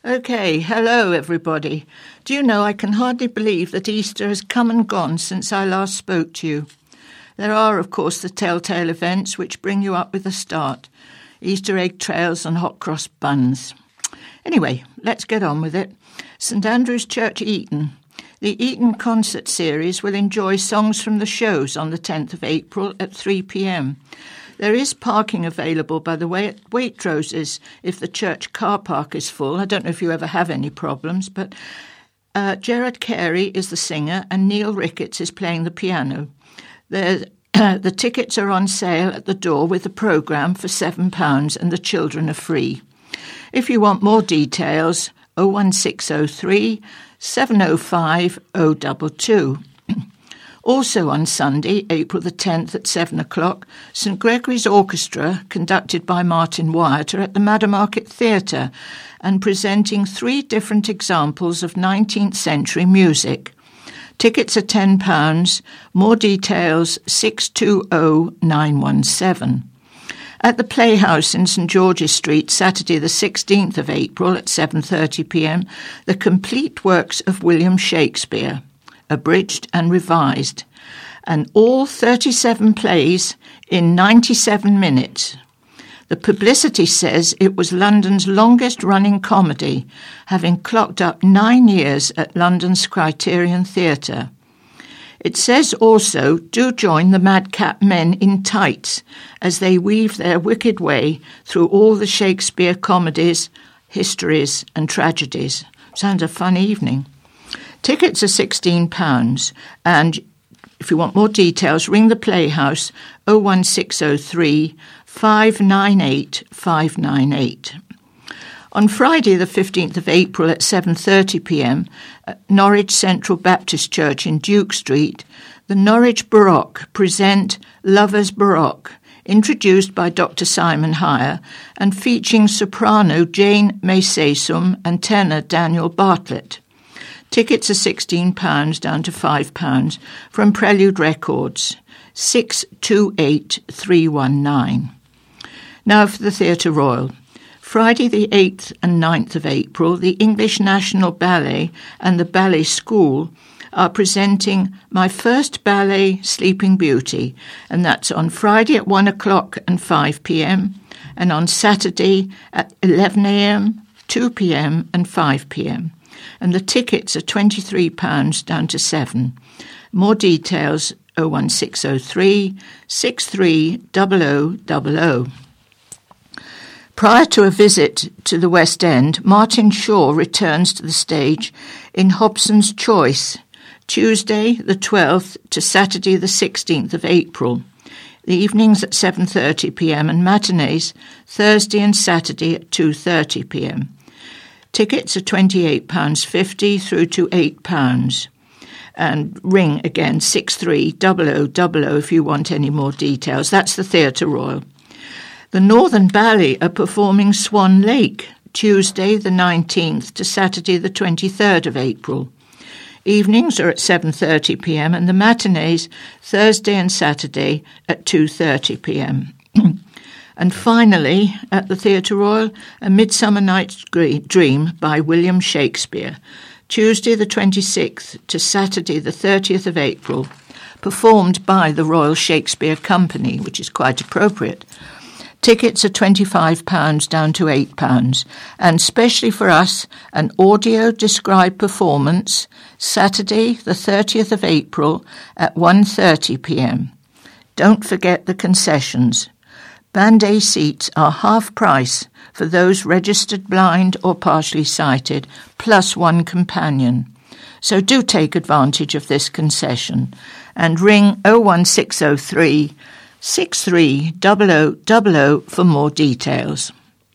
Okay, hello everybody. Do you know I can hardly believe that Easter has come and gone since I last spoke to you. There are, of course, the telltale events which bring you up with a start. Easter egg trails and hot cross buns. Anyway, let's get on with it. St Andrew's Church, Eton. The Eton concert series will enjoy songs from the shows on the 10th of April at 3 p.m. There is parking available, by the way, at Waitroses if the church car park is full. I don't know if you ever have any problems, but Gerard Carey is the singer and Neil Ricketts is playing the piano. The tickets are on sale at the door with the programme for £7 and the children are free. If you want more details, 01603 705 022. Also on Sunday, April the 10th at 7 o'clock, St Gregory's Orchestra, conducted by Martin Wyatt, are at the Maddermarket Theatre and presenting 3 different examples of 19th century music. Tickets are £10, more details 620917. At the Playhouse in St George's Street, Saturday the 16th of April at 7:30 p.m, the complete works of William Shakespeare, abridged and revised, and all 37 plays in 97 minutes. The publicity says it was London's longest-running comedy, having clocked up 9 years at London's Criterion Theatre. It says also, do join the madcap men in tights as they weave their wicked way through all the Shakespeare comedies, histories and tragedies. Sounds a fun evening. Tickets are £16, and if you want more details, ring the Playhouse 01603 598 598. On Friday the 15th of April at 7:30 p.m, at Norwich Central Baptist Church in Duke Street, the Norwich Baroque present Lovers Baroque, introduced by Dr. Simon Hire and featuring soprano Jane Maysesum and tenor Daniel Bartlett. Tickets are £16 down to £5 from Prelude Records, 628319. Now for the Theatre Royal. Friday the 8th and 9th of April, the English National Ballet and the Ballet School are presenting My First Ballet, Sleeping Beauty, and that's on Friday at 1 o'clock and 5 p.m, and on Saturday at 11 a.m, 2 p.m, and 5 p.m. And the tickets are £23 down to £7. More details 01603 630000. Prior to a visit to the West End, Martin Shaw returns to the stage in Hobson's Choice, Tuesday the 12th to Saturday the 16th of April. The evenings at 7:30 p.m. and matinees Thursday and Saturday at 2:30 p.m. Tickets are £28.50 through to £8. And ring again 630000 if you want any more details. That's the Theatre Royal. The Northern Ballet are performing Swan Lake, Tuesday the 19th to Saturday the 23rd of April. Evenings are at 7:30 p.m. and the matinees Thursday and Saturday at 2:30 p.m. And finally, at the Theatre Royal, A Midsummer Night's Dream by William Shakespeare, Tuesday the 26th to Saturday the 30th of April, performed by the Royal Shakespeare Company, which is quite appropriate. Tickets are £25 down to £8, and specially for us, an audio-described performance, Saturday the 30th of April at 1:30 p.m. Don't forget the concessions. Band A seats are half price for those registered blind or partially sighted, plus one companion. So do take advantage of this concession and ring 01603 630000 for more details.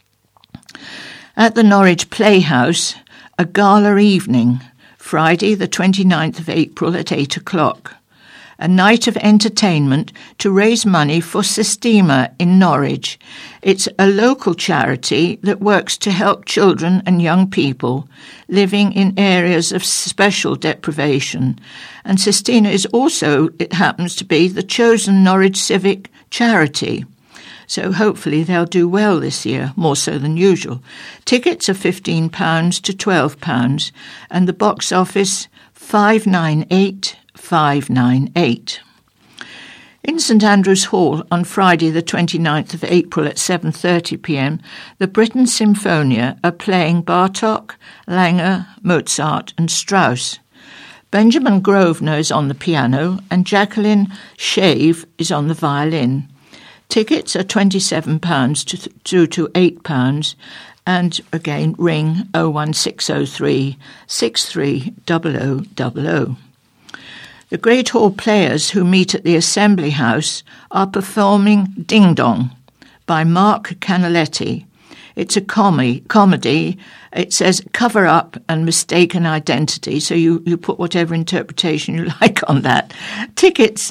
At the Norwich Playhouse, a gala evening, Friday the 29th of April at 8 o'clock. A night of entertainment to raise money for Sistema in Norwich. It's a local charity that works to help children and young people living in areas of special deprivation. And Sistema is also, it happens to be, the chosen Norwich Civic charity. So hopefully they'll do well this year, more so than usual. Tickets are £15 to £12, and the box office 598,598. In St Andrew's Hall on Friday the 29th of April at 7:30pm, the Britten Symphonia are playing Bartók, Langer, Mozart and Strauss. Benjamin Grosvenor is on the piano and Jacqueline Shave is on the violin. Tickets are £27 to £8, and again ring 01603 630000. The Great Hall Players, who meet at the Assembly House, are performing Ding Dong by Mark Canaletti. It's a comedy. It says cover up and mistaken identity, so you put whatever interpretation you like on that. Tickets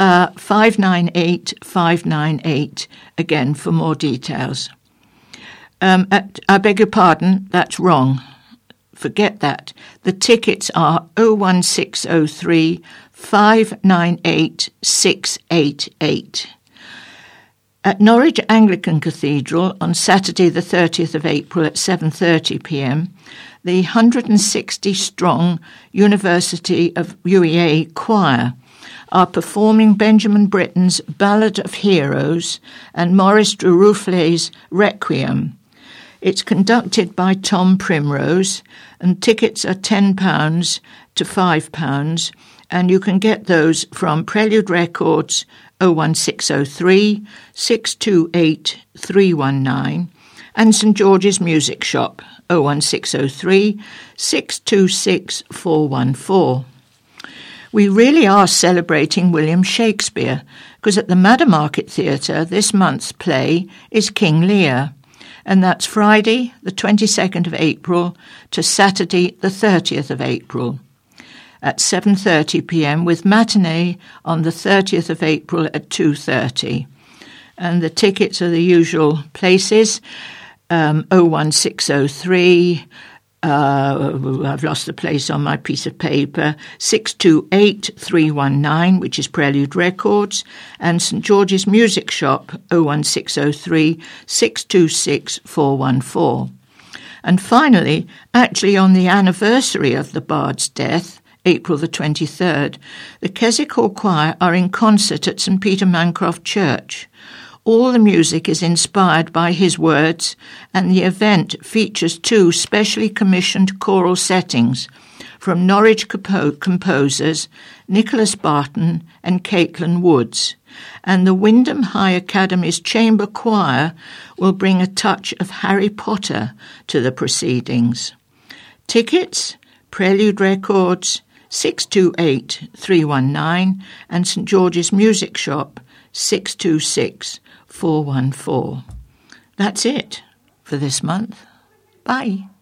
598,598, again for more details. I beg your pardon, that's wrong. Forget that. The tickets are 01603 598 688. At Norwich Anglican Cathedral on Saturday the 30th of April at 7:30pm, the 160-strong University of UEA Choir are performing Benjamin Britten's Ballad of Heroes and Maurice Duruflé's Requiem. It's conducted by Tom Primrose, and tickets are £10 to £5, and you can get those from Prelude Records 01603 628 319 and St George's Music Shop 01603 626 414. We really are celebrating William Shakespeare, because at the Maddermarket Theatre this month's play is King Lear, and that's Friday the 22nd of April to Saturday the 30th of April at 7:30pm, with matinee on the 30th of April at 2:30. And the tickets are the usual places, 01603, I've lost the place on my piece of paper, 628 319, which is Prelude Records, and St George's Music Shop 01603 626 414. And finally, actually on the anniversary of the Bard's death, April the 23rd, the Keswick Hall Choir are in concert at St Peter Mancroft Church. All the music is inspired by his words, and the event features 2 specially commissioned choral settings from Norwich composers Nicholas Barton and Caitlin Woods, and the Wyndham High Academy's Chamber Choir will bring a touch of Harry Potter to the proceedings. Tickets, Prelude Records 628 319 and St George's Music Shop 626 414. That's it for this month. Bye.